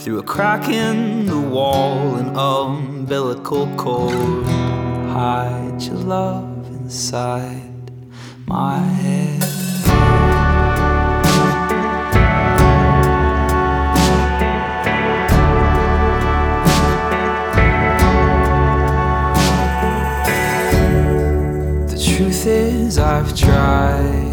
through a crack in the wall, an umbilical cord. Hide your love inside my head. The truth is I've tried